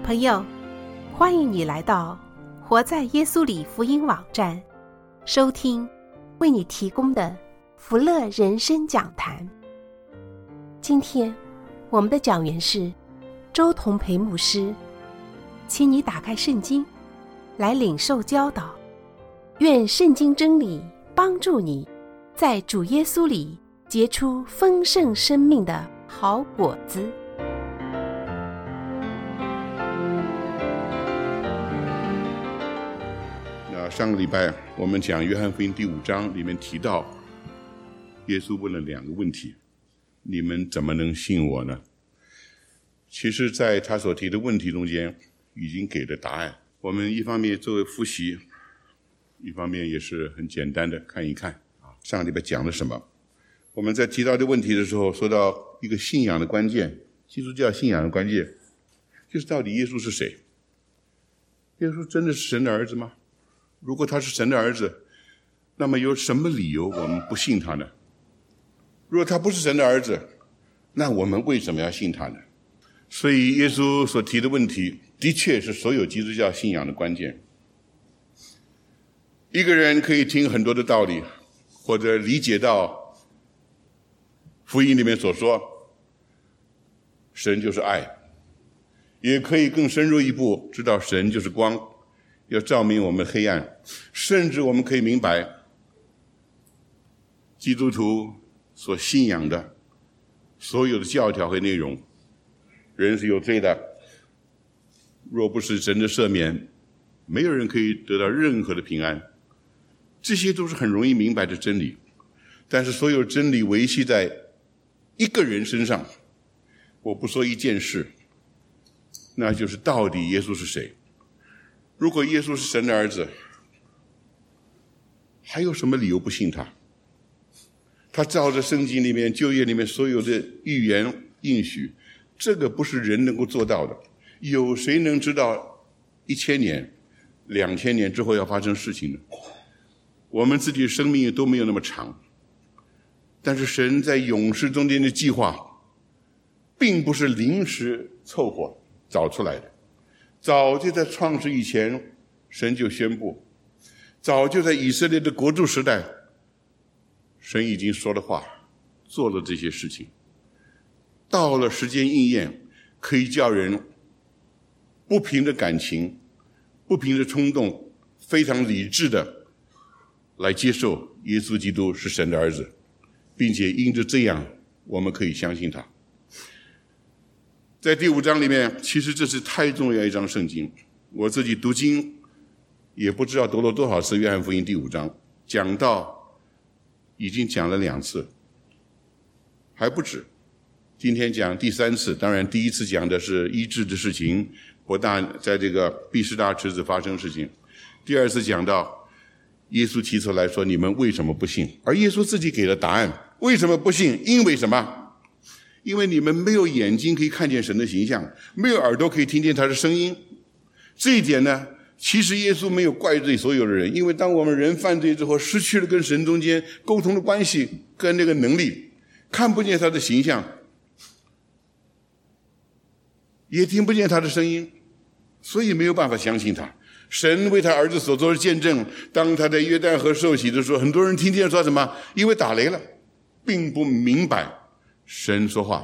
朋友，欢迎你来到活在耶稣里福音网站，收听为你提供的福乐人生讲坛。今天我们的讲员是周同培牧师，请你打开圣经来领受教导，愿圣经真理帮助你在主耶稣里结出丰盛生命的好果子。 上个礼拜我们讲约翰福音第5章里面提到，耶稣问了2个问题，你们怎么能信我呢？其实在他所提的问题中间已经给了答案，我们一方面作为复习，一方面也是很简单的看一看上个礼拜讲了什么。我们在提到这问题的时候说到一个信仰的关键，基督教信仰的关键就是到底耶稣是谁？耶稣真的是神的儿子吗？如果他是神的儿子，那么有什么理由我们不信他呢？如果他不是神的儿子，那我们为什么要信他呢？所以耶稣所提的问题的确是所有基督教信仰的关键。一个人可以听很多的道理，或者理解到福音里面所说神就是爱，也可以更深入一步知道神就是光，要照明我们黑暗，甚至我们可以明白基督徒所信仰的所有的教条和内容，人是有罪的，若不是神的赦免，没有人可以得到任何的平安。这些都是很容易明白的真理，但是所有真理维系在一个人身上，我不说一件事，那就是到底耶稣是谁。如果耶稣是神的儿子，还有什么理由不信他？他照着圣经里面旧约里面所有的预言应许，这个不是人能够做到的。有谁能知道1000年2000年之后要发生事情呢？我们自己的生命都没有那么长，但是神在永世中间的计划并不是临时凑合找出来的，早就在创世以前神就宣布，早就在以色列的国度时代神已经说了话，做了这些事情，到了时间应验，可以叫人不凭着感情，不凭着冲动，非常理智的来接受耶稣基督是神的儿子，并且因着这样我们可以相信他。在第5章里面，其实这是太重要一章圣经，我自己读经也不知道读了多少次约翰福音第5章，讲到已经讲了2次，还不止，今天讲第3次。当然第1次讲的是医治的事情，在这个毕士大池子发生事情，第2次讲到耶稣提出来说你们为什么不信，而耶稣自己给了答案，为什么不信？因为什么？因为你们没有眼睛可以看见神的形象，没有耳朵可以听见他的声音。这一点呢，其实耶稣没有怪罪所有的人，因为当我们人犯罪之后，失去了跟神中间沟通的关系跟那个能力，看不见他的形象，也听不见他的声音，所以没有办法相信他。神为他儿子所做的见证，当他在约旦河受洗的时候，很多人听见说什么？因为打雷了，并不明白神说话。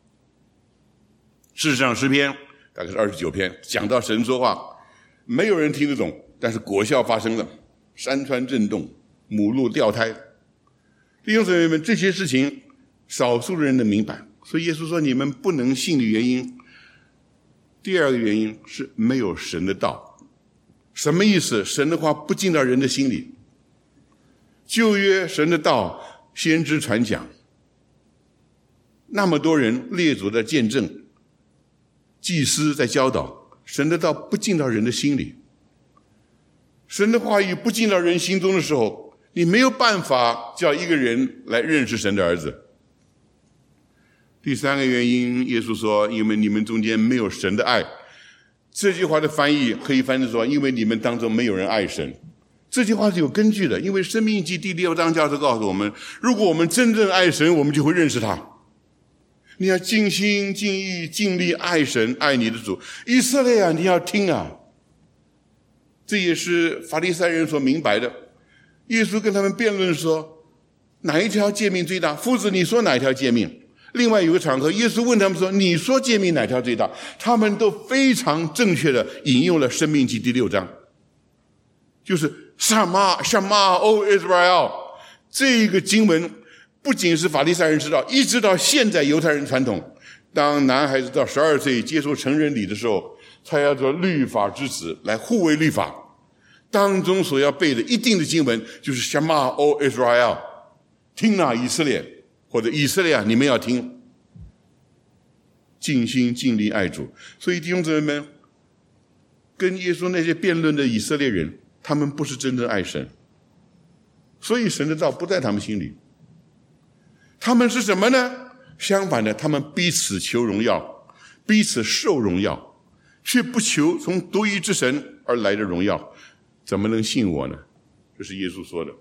事实上诗篇大概是29篇讲到神说话，没有人听得懂，但是果效发生了，山川震动，母鹿掉胎。弟兄姊妹们，这些事情少数人能明白，所以耶稣说你们不能信的原因，第2个原因是没有神的道。什么意思？神的话不进到人的心里。旧约神的道先知传讲，那么多人列祖的见证，祭司在教导，神的道不进到人的心里。神的话语不进到人心中的时候，你没有办法叫一个人来认识神的儿子。第3个原因，耶稣说因为你们中间没有神的爱。这句话的翻译可以翻译说因为你们当中没有人爱神。这句话是有根据的，因为申命记第6章教授告诉我们，如果我们真正爱神，我们就会认识他。 你要尽心尽意尽力爱神爱你的主。以色列啊，你要听啊。这也是法利赛人所明白的。耶稣跟他们辩论说，哪一条诫命最大？夫子，你说哪一条诫命？另外有个场合，耶稣问他们说，你说诫命哪条最大？他们都非常正确的引用了申命记第6章，就是Shema O Israel。 这个经文不仅是法利赛人知道，一直到现在犹太人传统，当男孩子到12岁接受成人礼的时候，他要做律法之子来护卫律法，当中所要背的一定的经文就是 Shema O Israel， 听啊以色列，或者以色列啊，你们要听，尽心尽力爱主。所以弟兄姊妹们，跟耶稣那些辩论的以色列人，他们不是真正爱神，所以神的道不在他们心里。他们是什么呢？相反的，他们彼此求荣耀，彼此受荣耀，却不求从独一之神而来的荣耀，怎么能信我呢？这是耶稣说的。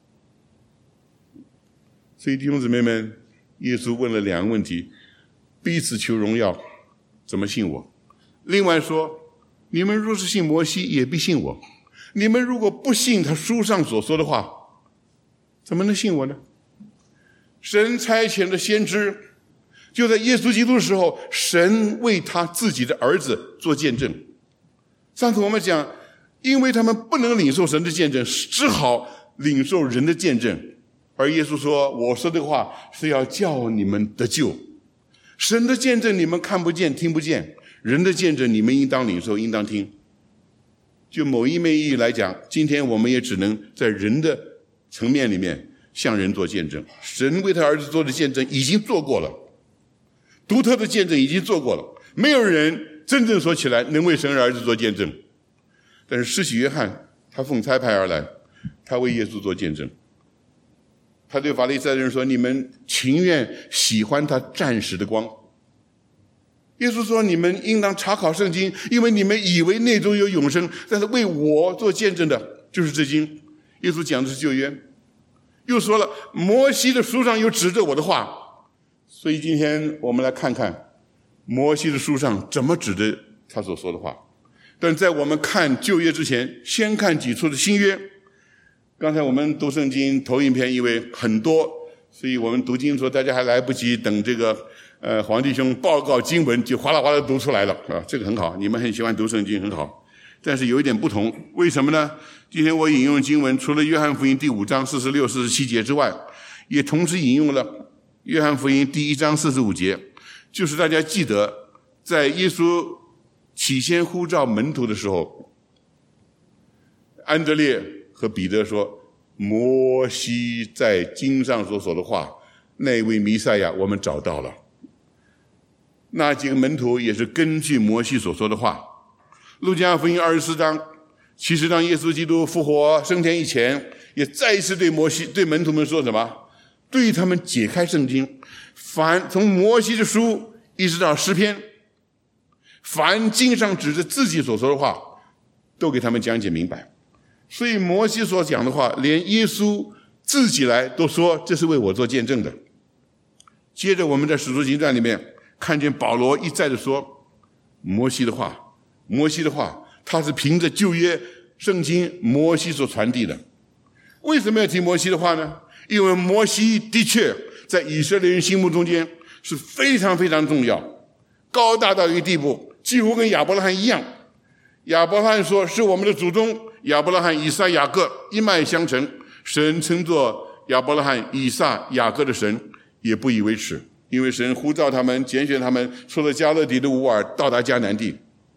所以弟兄姊妹们，耶稣问了2个问题：彼此求荣耀，怎么信我？另外说，你们若是信摩西，也必信我。你们如果不信他书上所说的话，怎么能信我呢？神差遣的先知，就在耶稣基督的时候，神为他自己的儿子做见证。上次我们讲，因为他们不能领受神的见证，只好领受人的见证。而耶稣说，我说的话是要叫你们得救。神的见证你们看不见听不见，人的见证你们应当领受应当听。就某一面意义来讲，今天我们也只能在人的层面里面向人做见证。神为他儿子做的见证已经做过了，独特的见证已经做过了，没有人真正说起来能为神儿子做见证。但是施洗约翰他奉差派而来，他为耶稣做见证。他对法利赛人说，你们情愿喜欢他暂时的光。耶稣说，你们应当查考圣经，因为你们以为内中有永生，但是为我做见证的就是这经。耶稣讲的是旧约，又说了摩西的书上有指着我的话。所以今天我们来看看摩西的书上怎么指着他所说的话。但在我们看旧约之前，先看几处的新约。刚才我们读圣经头一篇，因为很多，所以我们读经说大家还来不及等这个黄弟兄报告经文，就哗啦哗啦读出来了啊，这个很好，你们很喜欢读圣经，很好。但是有一点不同，为什么呢？今天我引用经文，除了约翰福音第5章46、47节之外，也同时引用了约翰福音第1章45节，就是大家记得，在耶稣起先呼召门徒的时候，安德烈和彼得说，摩西在经上所说的话，那位弥赛亚我们找到了。那几个门徒也是根据摩西所说的话。路加福音24章，其实当耶稣基督复活升天以前，也再一次对门徒们说什么？对他们解开圣经，凡从摩西的书一直到诗篇，凡经上指着自己所说的话，都给他们讲解明白。所以摩西所讲的话，连耶稣自己来都说这是为我做见证的。接着我们在使徒行传里面看见保罗一再的说摩西的话，他是凭着旧约圣经摩西所传递的。为什么要提摩西的话呢？因为摩西的确在以色列人心目中间是非常非常重要，高大到一个地步，几乎跟亚伯拉罕一样。亚伯拉罕说是我们的祖宗亚伯拉罕、以撒、雅各一脉相承，神称作亚伯拉罕、以撒、雅各的神，也不以为耻，因为神呼召他们，拣选他们，出了迦勒底的乌尔，到达迦南地。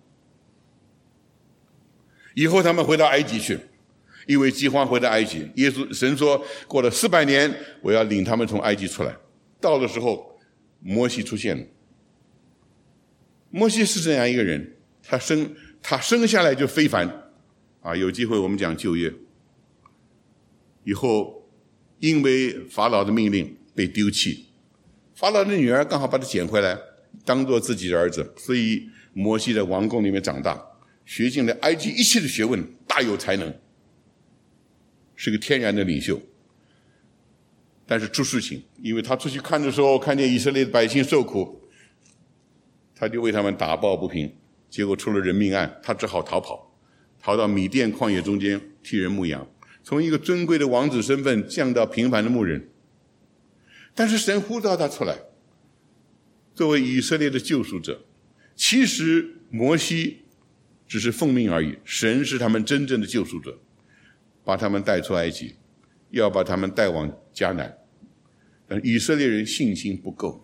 以后他们回到埃及去，因为饥荒回到埃及，神说过了400年，我要领他们从埃及出来。到的时候，摩西出现了。摩西是这样一个人，他生下来就非凡啊！有机会我们讲旧约。以后因为法老的命令被丢弃，法老的女儿刚好把他捡回来，当作自己的儿子，所以摩西在王宫里面长大，学尽了埃及一切的学问，大有才能，是个天然的领袖。 但是出事情，因为他出去看的时候，看见以色列的百姓受苦，他就为他们打抱不平，结果出了人命案，他只好逃跑，逃到米甸旷野中间替人牧羊，从一个尊贵的王子身份降到平凡的牧人。但是神呼召他出来，作为以色列的救赎者。其实摩西只是奉命而已，神是他们真正的救赎者，把他们带出埃及，要把他们带往迦南。但以色列人信心不够，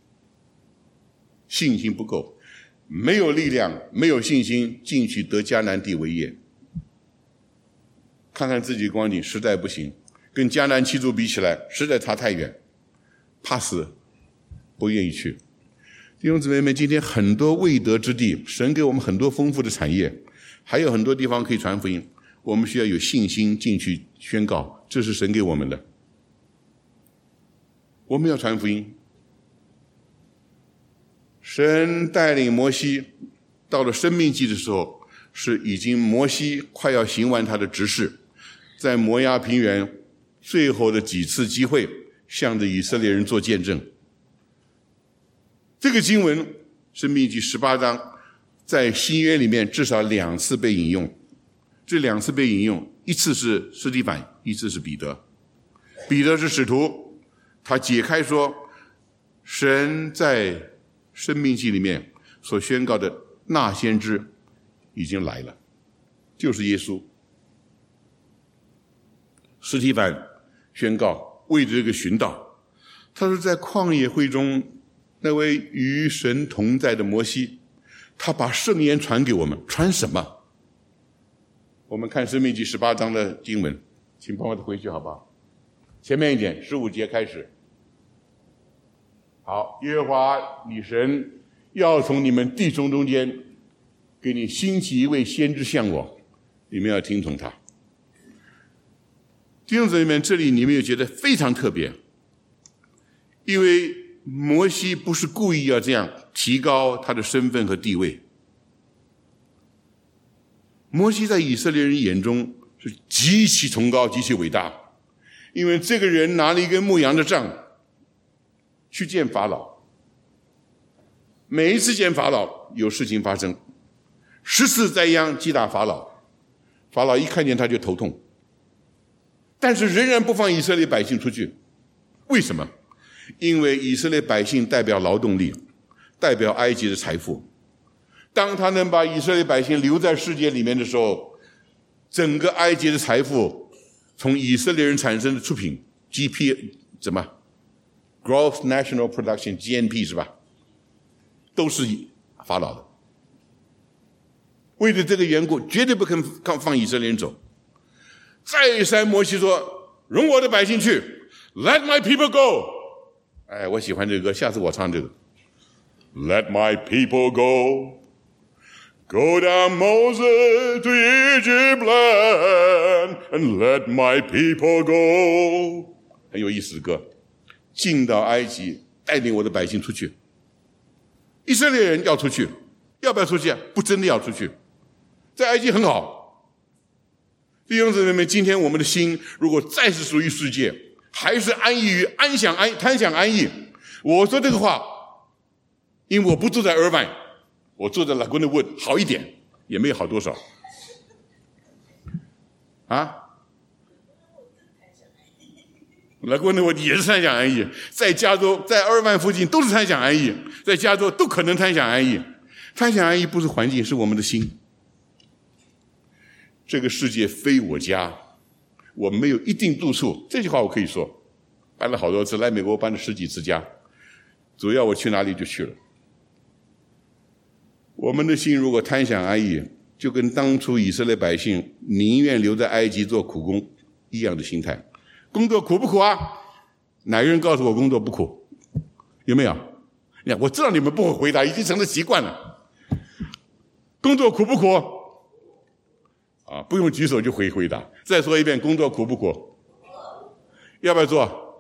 没有力量，没有信心进去得迦南地为业。看看自己光景，实在不行，跟迦南七族比起来，实在差太远，怕死，不愿意去。弟兄姊妹们，今天很多未得之地，神给我们很多丰富的产业，还有很多地方可以传福音，我们需要有信心进去宣告，这是神给我们的。我们要传福音。神带领摩西到了申命记的时候，是已经摩西快要行完他的职事，在摩押平原最后的几次机会，向着以色列人做见证。这个经文申命记18章在新约里面至少2次被引用，这2次被引用，一次是司提反，一次是彼得。彼得是使徒，他解开说神在申命记里面所宣告的那先知已经来了，就是耶稣。司提反宣告为这个寻道，他说在旷野会中那位与神同在的摩西，他把圣言传给我们，传什么？我们看申命记18章的经文，请帮我回去好不好？前面一点，15节开始。好，耶和华你神要从你们弟兄中间给你兴起一位先知像我，你们要听从他。弟兄姊妹们，这里你们有觉得非常特别，因为摩西不是故意要这样提高他的身份和地位。摩西在以色列人眼中是极其崇高、极其伟大，因为这个人拿了一根牧羊的杖去见法老，每一次见法老有事情发生，10次灾殃击打法老，法老一看见他就头痛，但是仍然不放以色列百姓出去。为什么？因为以色列百姓代表劳动力，代表埃及的财富。当他能把以色列百姓留在世界里面的时候，整个埃及的财富从以色列人产生的出品 Gross National Production GNP 是吧，都是法老的。为了这个缘故，绝对不肯放以色列人走。再三摩西说，容我的百姓去， Let my people go。 哎，我喜欢这个歌，下次我唱这个。 Let my people go Go down Moses to Egypt land and let my people go。 很有意思的歌，进到埃及，带领我的百姓出去。以色列人要出去，要不要出去啊？不，真的要出去。在埃及很好。弟兄姊妹们，今天我们的心如果再是属于世界，还是安逸于贪享安逸。我说这个话，因为我不住在尔湾，我住在 Laguna Wood， 好一点，也没有好多少。啊，Laguna Wood 也是贪享安逸，在加州，在尔湾附近都是贪享安逸，在加州都可能贪享安逸。贪享安逸不是环境，是我们的心。这个世界非我家，我没有一定住处。这句话我可以说，搬了好多次，来美国搬了10几次家，主要我去哪里就去了。我们的心如果贪享安逸，就跟当初以色列百姓宁愿留在埃及做苦工一样的心态。工作苦不苦啊？哪个人告诉我工作不苦？有没有？我知道你们不会回答，已经成了习惯了。工作苦不苦？啊，不用举手就回答。再说一遍，工作苦不苦？要不要做？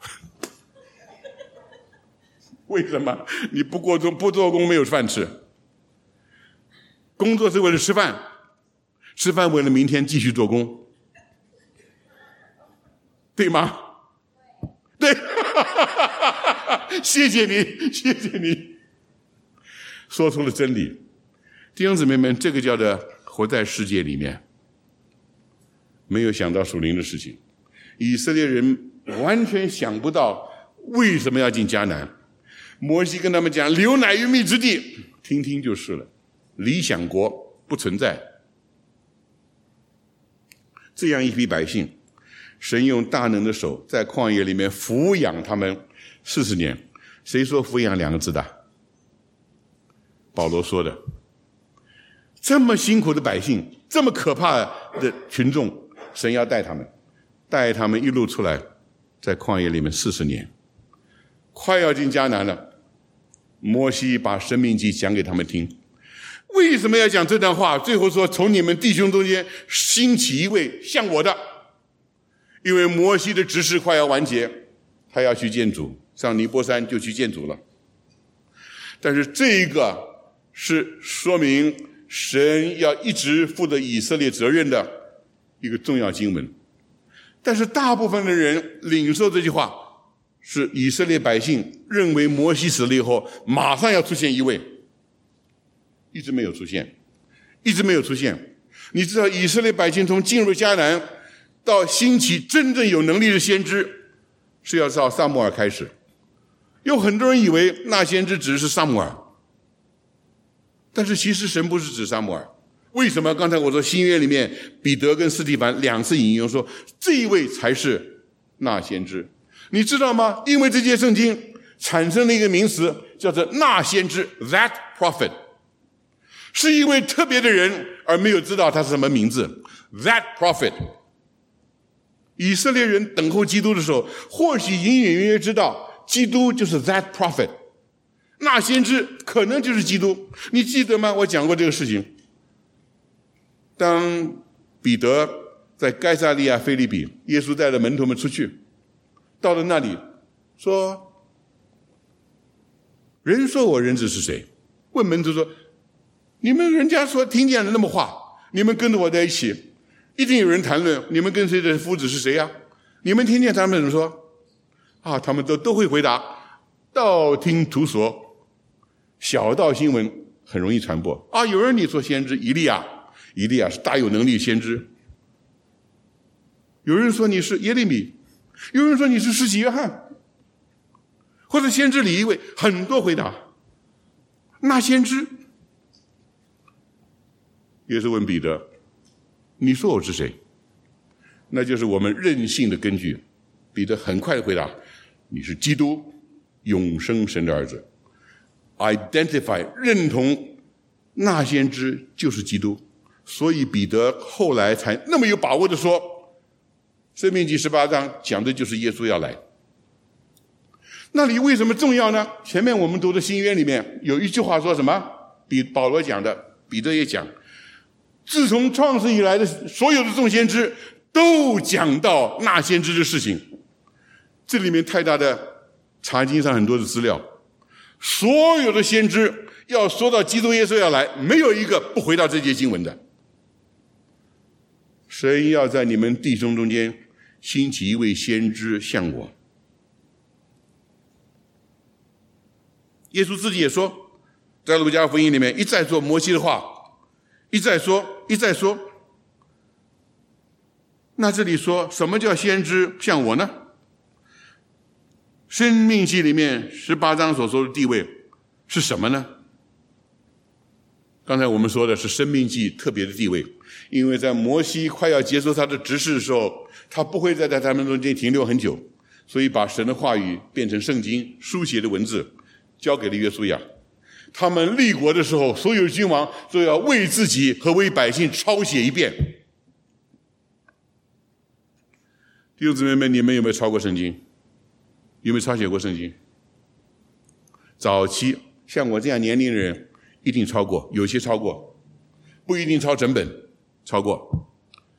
为什么？你不做工没有饭吃。工作是为了吃饭，吃饭为了明天继续做工，对吗？ 对？谢谢你，谢谢你，说出了真理。弟兄姊妹们，这个叫做活在世界里面，没有想到属灵的事情。以色列人完全想不到为什么要进迦南。摩西跟他们讲流奶与蜜之地，听听就是了，理想国不存在。这样一批百姓，神用大能的手在旷野里面抚养他们40年。谁说抚养2个字的？保罗说的。这么辛苦的百姓，这么可怕的群众，神要带他们一路出来，在旷野里面40年，快要进迦南了。摩西把申命记讲给他们听。为什么要讲这段话？最后说从你们弟兄中间兴起一位像我的，因为摩西的职事快要完结，他要去见主，上尼波山就去见主了。但是这一个是说明神要一直负责以色列责任的一个重要经文。但是大部分的人领受这句话，是以色列百姓认为摩西死了以后马上要出现一位，一直没有出现。你知道以色列百姓从进入迦南到兴起真正有能力的先知，是要照撒母耳开始。有很多人以为那先知只是撒母耳，但是其实神不是指撒母耳。为什么？刚才我说新约里面彼得跟司提反2次引用说这一位才是那先知。你知道吗？因为这节圣经产生了一个名词，叫做那先知 that prophet， 是一位特别的人，而没有知道他是什么名字。 that prophet， 以色列人等候基督的时候，或许隐隐约约知道基督就是 that prophet， 那先知可能就是基督。你记得吗？我讲过这个事情。当彼得在该撒利亚腓立比，耶稣带着门徒们出去，到了那里说，人说我人子是谁？问门徒说，你们人家说听见了那么话，你们跟着我在一起，一定有人谈论你们跟随的夫子是谁啊？你们听见他们怎么说啊？他们都会回答，道听途说，小道新闻很容易传播啊。有人你说先知以利亚是大有能力的先知，有人说你是耶利米，有人说你是施洗约翰，或者先知里一位，很多回答。那先知，耶稣问彼得，你说我是谁？那就是我们任性的根据。彼得很快的回答，你是基督，永生神的儿子。 identify 认同那先知就是基督。所以彼得后来才那么有把握的说，申命记18章讲的就是耶稣要来。那里为什么重要呢？前面我们读的新约里面有一句话说什么？保罗讲的，彼得也讲，自从创世以来的所有的众先知都讲到那先知的事情。这里面太大的查经上很多的资料，所有的先知要说到基督耶稣要来，没有一个不回到这节经文的。神要在你们弟兄中间兴起一位先知像我。耶稣自己也说，在路加福音里面一再说摩西的话，一再说。那这里说什么叫先知像我呢？申命记里面18章所说的地位是什么呢？刚才我们说的是申命记特别的地位，因为在摩西快要结束他的职事的时候，他不会再在他们中间停留很久，所以把神的话语变成圣经书写的文字交给了约书亚。他们立国的时候，所有君王都要为自己和为百姓抄写一遍。弟兄姊妹们，你们有没有抄过圣经？有没有抄写过圣经？早期像我这样年龄的人一定抄过，有些抄过，不一定抄整本，抄过。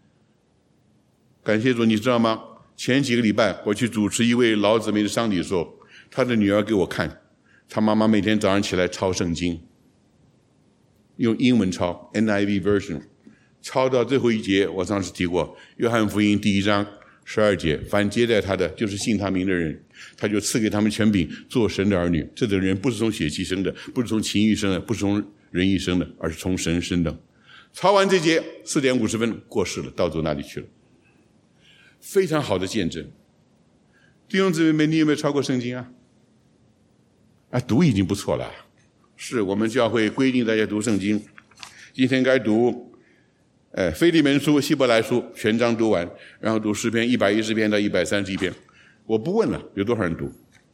感谢主，你知道吗？前几个礼拜我去主持一位老姊妹的丧礼的时候，她的女儿给我看，她妈妈每天早上起来抄圣经，用英文抄 NIV version， 抄到最后一节，我上次提过约翰福音第1章 12节，凡接待他的，就是信他名的人，他就赐给他们权柄，做神的儿女。这种人不是从血气生的，不是从情欲生的，不是从人意生的，而是从神生的。抄完这节4点50分过世了，到主那里去了。非常好的见证。弟兄姊妹们，你有没有抄过圣经啊？读已经不错了。是我们教会规定大家读圣经，今天该读腓利门书、希伯来书全章读完，然后读诗篇110篇到131篇。我不问了，有多少人读？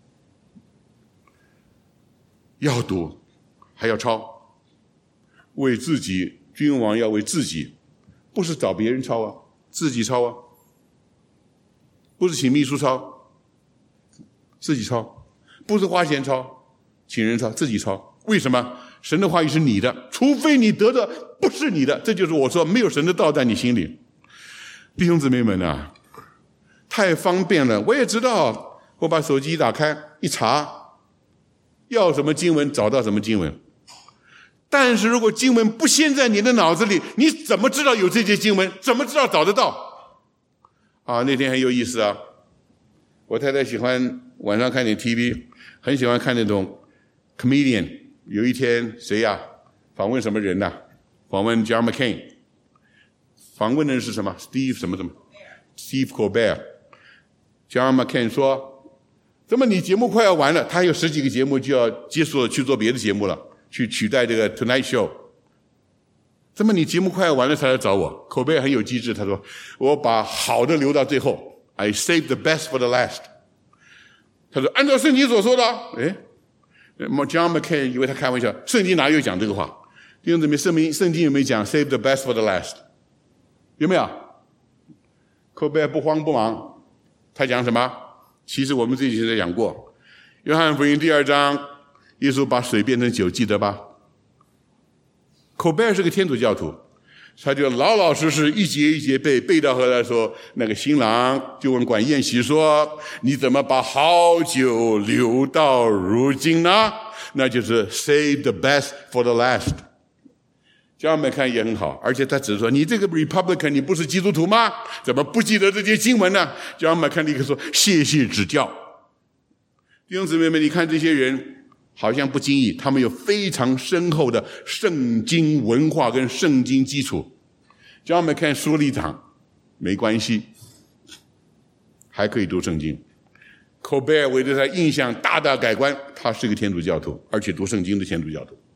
要读，还要抄。为自己，君王要为自己，不是找别人抄啊，自己抄啊。不是请秘书抄，自己抄。不是花钱抄，请人抄，自己抄。为什么？神的话语是你的，除非你得的不是你的。这就是我说没有神的道在你心里。弟兄姊妹们啊，太方便了。我也知道，我把手机一打开一查，要什么经文找到什么经文。但是如果经文不先在你的脑子里，你怎么知道有这些经文？怎么知道找得到？那天很有意思啊。我太太喜欢晚上看点 TV， 很喜欢看那种 comedian。有一天谁呀？访问什么人呐？访问 John McCain。访问的人是什么 ？Steve 什么 ？Steve Colbert。John McCain 说：“怎么你节目快要完了？他有10几个节目就要结束了，去做别的节目了，去取代这个 Tonight Show。怎么你节目快要完了才来找我 ？”Colbert 很有机智，他说：“我把好的留到最后 ，I save the best for the last。”他说：“按照圣经所说的。”John McCain 以为他开玩笑，圣经哪有讲这个话？弟兄姊妹，圣经有没有讲 save the best for the last？ 有没有？科贝尔不慌不忙，他讲什么？其实我们这几天讲过，约翰福音第2章，耶稣把水变成酒，记得吧？科贝尔是个天主教徒，他就老老实实一节一节背到后来说，那个新郎就问管宴席说：“你怎么把好酒留到如今呢？”那就是 save the best for the last。 John McCain 也很好，而且他只说：“你这个 Republican 你不是基督徒吗？怎么不记得这些经文呢？” John McCain 立刻说：“谢谢指教。”弟兄姊妹们，你看这些人好像不经意，他们有非常深厚的圣经文化跟圣经基础。John McCain 说了一场，没关系，还可以读圣经。Colbert 为对他印象大大改观，他是个天主教徒，而且读圣经的天主教徒。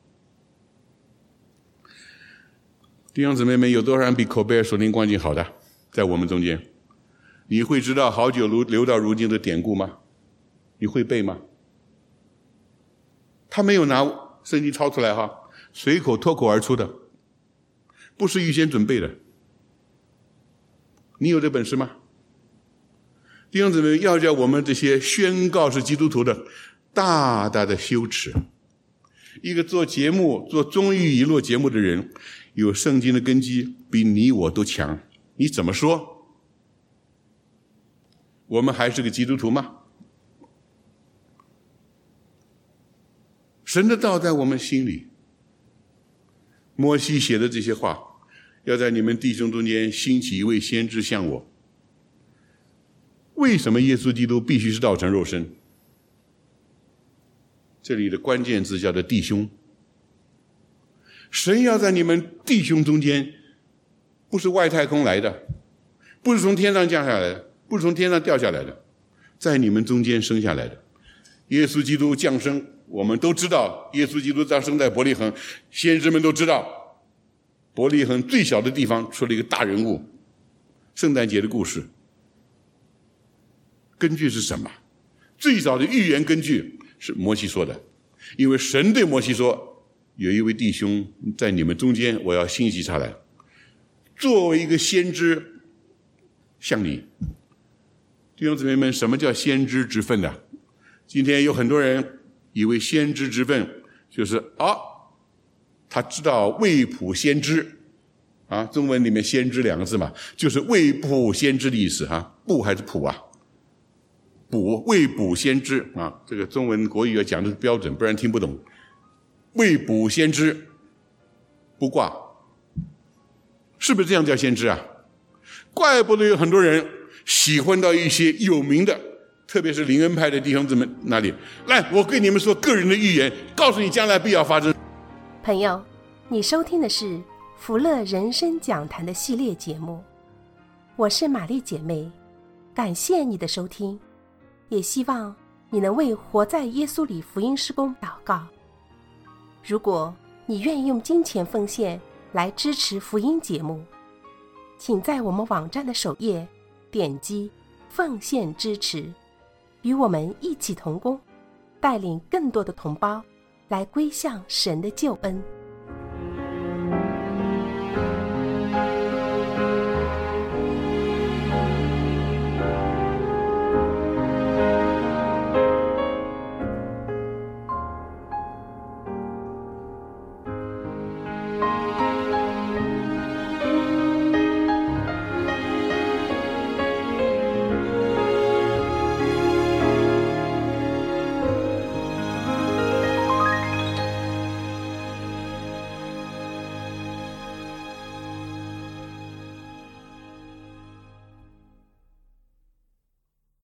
弟兄姊妹们，有多少人比 Colbert 属灵光景好的在我们中间？你会知道好久留到如今的典故吗？你会背吗？他没有拿圣经抄出来哈，随口脱口而出的，不是预先准备的。你有这本事吗？弟兄姊妹，要叫我们这些宣告是基督徒的大大的羞耻。一个做节目做综艺娱乐节目的人，有圣经的根基比你我都强，你怎么说？我们还是个基督徒吗？神的道在我们心里。摩西写的这些话，要在你们弟兄中间兴起一位先知像我。为什么耶稣基督必须是道成肉身？这里的关键字叫做弟兄。神要在你们弟兄中间，不是外太空来的，不是从天上降下来的，不是从天上掉下来的，在你们中间生下来的。耶稣基督降生，我们都知道，耶稣基督降生在伯利恒，先知们都知道，伯利恒最小的地方出了一个大人物。圣诞节的故事根据是什么？最早的预言根据是摩西说的，因为神对摩西说，有一位弟兄在你们中间，我要兴起他来，作为一个先知像你。弟兄姊妹们，什么叫先知之分呢？今天有很多人以为先知之分就是他知道未卜先知中文里面先知2个字嘛，就是未卜先知的意思卜还是卜啊？卜，未卜先知这个中文国语要讲的标准，不然听不懂。未卜先知，卜卦，是不是这样叫先知啊？怪不得有很多人喜欢到一些有名的，特别是灵恩派的弟兄姊妹那里来，我跟你们说个人的预言，告诉你将来必要发生。 朋友，你收听的是福乐人生讲坛的系列节目，我是玛丽姐妹，感谢你的收听，也希望你能为活在耶稣里福音事工祷告。如果你愿意用金钱奉献来支持福音节目，请在我们网站的首页点击奉献支持，与我们一起同工，带领更多的同胞来归向神的救恩。